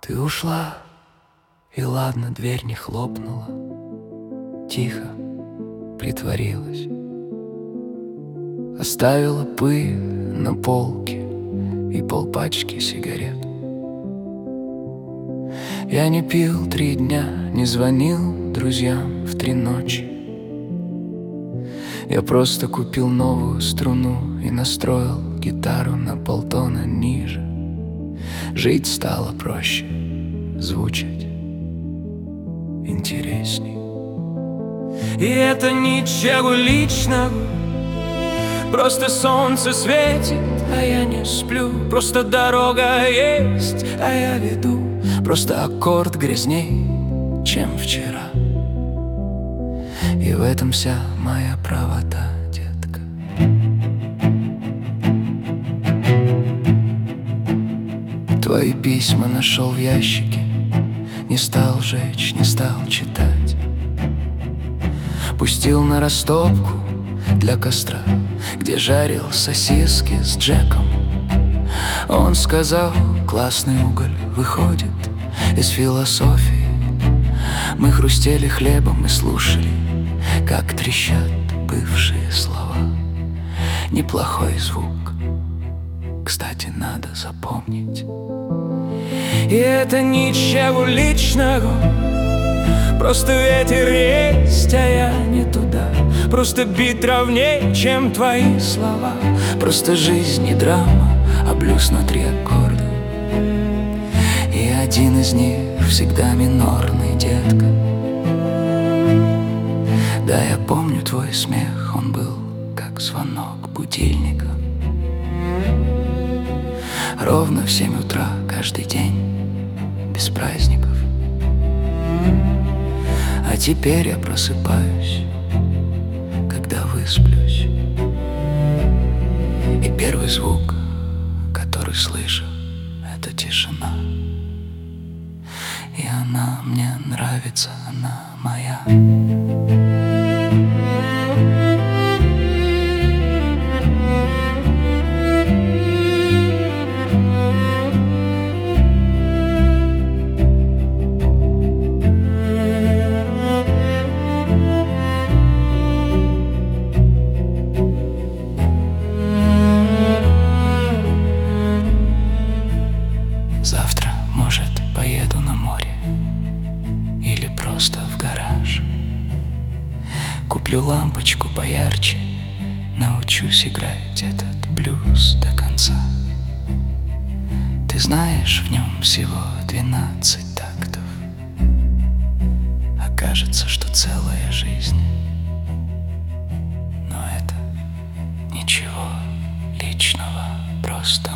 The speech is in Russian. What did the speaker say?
Ты ушла, и ладно, дверь не хлопнула, тихо притворилась. Оставила пыль на полке и полпачки сигарет. Я не пил 3 дня, не звонил друзьям в 3 ночи. Я просто купил новую струну и настроил гитару на полтона ниже. Жить стало проще, звучать интересней. И это ничего личного, просто солнце светит, а я не сплю. Просто дорога есть, а я веду. Просто аккорд грязней, чем вчера. И в этом вся моя правота, детка. Твои письма нашел в ящике, не стал жечь, не стал читать. Пустил на растопку для костра, где жарил сосиски с Джеком. Он сказал, классный уголь выходит из философии. Мы хрустели хлебом и слушали, как трещат бывшие слова. Неплохой звук, кстати, надо запомнить. И это ничего личного, просто ветер есть, а я не туда. Просто бит ровнее, чем твои слова. Просто жизнь и драма, а блюз на 3 аккорда. И один из них всегда минорный, детка. Да, я помню твой смех, он был как звонок будильника. Ровно в 7 утра каждый день, без праздников. А теперь я просыпаюсь, когда высплюсь. И первый звук, который слышу, это тишина. И она мне нравится, она моя. Завтра, может, поеду на море или просто в гараж. Куплю лампочку поярче, научусь играть этот блюз до конца. Ты знаешь, в нем всего 12 тактов, а кажется, что целая жизнь. Но это ничего личного, просто